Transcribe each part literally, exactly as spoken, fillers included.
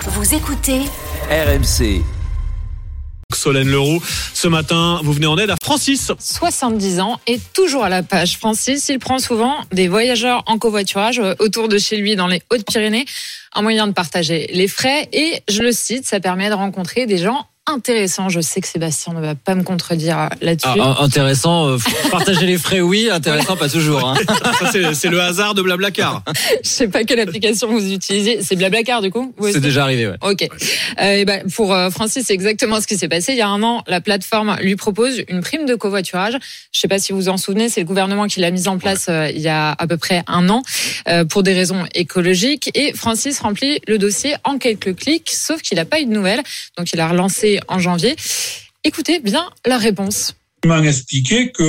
Vous écoutez R M C. Solène Leroux, ce matin, vous venez en aide à Francis. soixante-dix ans et toujours à la page. Francis, il prend souvent des voyageurs en covoiturage autour de chez lui dans les Hautes-Pyrénées. Un moyen de partager les frais et, je le cite, ça permet de rencontrer des gens intéressants. Je sais que Sébastien ne va pas me contredire là-dessus. Ah, intéressant, euh, partager les frais, oui. Intéressant, pas toujours. Hein. Ça, c'est, c'est le hasard de Blablacar. Je sais pas quelle application vous utilisez. C'est Blablacar, du coup? C'est déjà arrivé, ouais. Ok. Euh, et ben, pour euh, Francis, c'est exactement ce qui s'est passé. Il y a un an, la plateforme lui propose une prime de covoiturage. Je sais pas si vous vous en souvenez, c'est le gouvernement qui l'a mise en place euh, il y a à peu près un an euh, pour des raisons écologiques. Et Francis remplit le dossier en quelques clics, sauf qu'il n'a pas eu de nouvelles. Donc, il a relancé en janvier. Écoutez bien la réponse. Il m'a expliqué que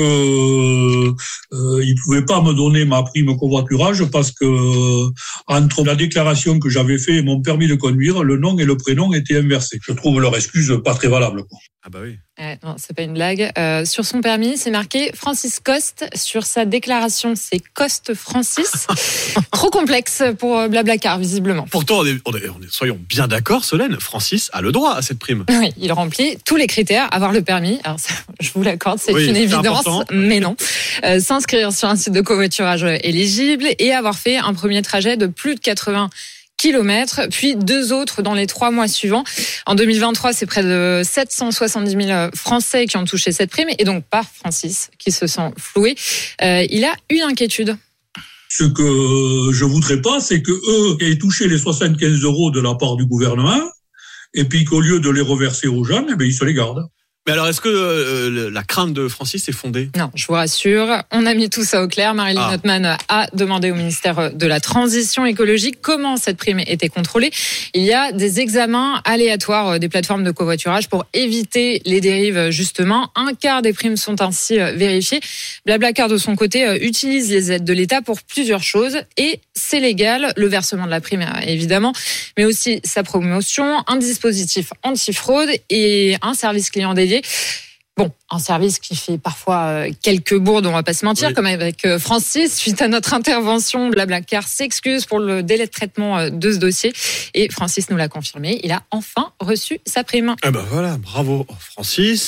euh, il pouvait pas me donner ma prime covoiturage parce que euh, entre la déclaration que j'avais fait et mon permis de conduire, le nom et le prénom étaient inversés. Je trouve leur excuse pas très valable, quoi. Ah bah oui. Euh, non, c'est pas une blague. Euh, sur son permis, c'est marqué Francis Coste. Sur sa déclaration, c'est Coste Francis. Trop complexe pour euh, Blablacar, visiblement. Pourtant, on est, on est, on est, soyons bien d'accord, Solène, Francis a le droit à cette prime. Oui, il remplit tous les critères, avoir le permis. Alors, ça, je vous l'accorde, c'est oui, une c'est évidence, important. mais non. Euh, s'inscrire sur un site de covoiturage éligible et avoir fait un premier trajet de plus de quatre-vingts kilomètres, puis deux autres dans les trois mois suivants. En deux mille vingt-trois, c'est près de sept cent soixante-dix mille Français qui ont touché cette prime, et donc pas Francis, qui se sent floué. Euh, il a une inquiétude. Ce que je voudrais pas, c'est que eux aient touché les soixante-quinze euros de la part du gouvernement, et puis qu'au lieu de les reverser aux gens, eh bien, ils se les gardent. Mais alors, est-ce que euh, la crainte de Francis est fondée? Non, je vous rassure, on a mis tout ça au clair. Marilyn Ah. Notman a demandé au ministère de la Transition écologique comment cette prime était contrôlée. Il y a des examens aléatoires des plateformes de covoiturage pour éviter les dérives, justement. Un quart des primes sont ainsi vérifiées. Blablacar, de son côté, utilise les aides de l'État pour plusieurs choses et c'est légal. Le versement de la prime, évidemment, mais aussi sa promotion, un dispositif anti-fraude et un service client dédié. Bon, un service qui fait parfois quelques bourdes, on va pas se mentir, oui. Comme avec Francis. Suite à notre intervention, Blablacar s'excuse pour le délai de traitement de ce dossier. Et Francis nous l'a confirmé, il a enfin reçu sa prime. Eh ben voilà, bravo Francis.